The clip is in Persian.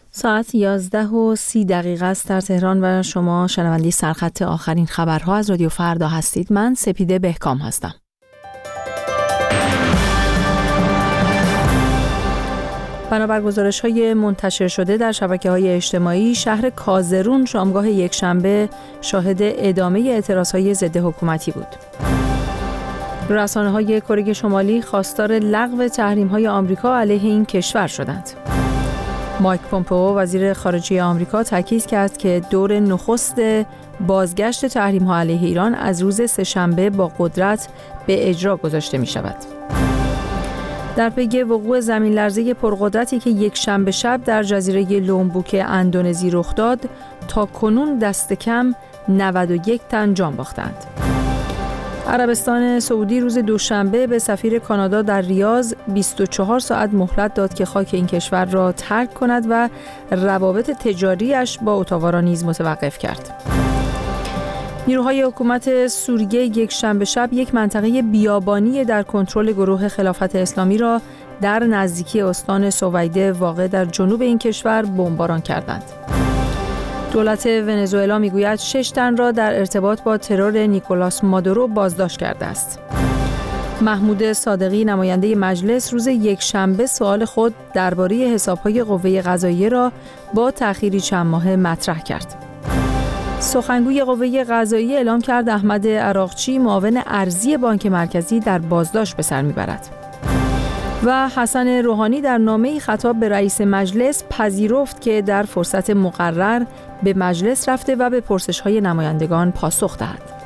ساعت 11:30 است در تهران و شما شنونده سرخط آخرین خبرها از رادیو فردا هستید. من سپیده بهکام هستم. بنابر گزارش‌های منتشر شده در شبکه‌های اجتماعی، شهر کازرون شامگاه یکشنبه شاهد ادامه اعتراضهای ضد حکومتی بود. رسانه‌های کره شمالی خواستار لغو تحریم‌های آمریکا علیه این کشور شدند. مایک پومپئو وزیر خارجه آمریکا تاکید کرد که دور نخست بازگشت تحریم‌ها علیه ایران از روز سه‌شنبه با قدرت به اجرا گذاشته می‌شود. در پی وقوع زمین‌لرزه پرقدرتی که یک شنبه شب در جزیره لومبوک اندونزی رخ داد، تا کنون دست کم 91 تن جان باختند. عربستان سعودی روز دوشنبه به سفیر کانادا در ریاض 24 ساعت مهلت داد که خاک این کشور را ترک کند و روابط تجاریش با اتاوا را نیز متوقف کرد. نیروهای حکومت سوریه یک شنبه شب یک منطقه بیابانی در کنترل گروه خلافت اسلامی را در نزدیکی استان سویده واقع در جنوب این کشور بمباران کردند. دولت ونزوئلا میگوید 6 تن را در ارتباط با ترور نیکولاس مادورو بازداشت کرده است. محمود صادقی نماینده مجلس روز یکشنبه سوال خود درباره حساب‌های قوه قضاییه را با تأخیری چند ماهه مطرح کرد. سخنگوی قوه قضاییه اعلام کرد احمد عراقچی معاون ارضی بانک مرکزی در بازداشت به سر میبرد. و حسن روحانی در نامه‌ای خطاب به رئیس مجلس پذیرفت که در فرصت مقرر به مجلس رفته و به پرسش‌های نمایندگان پاسخ دهد.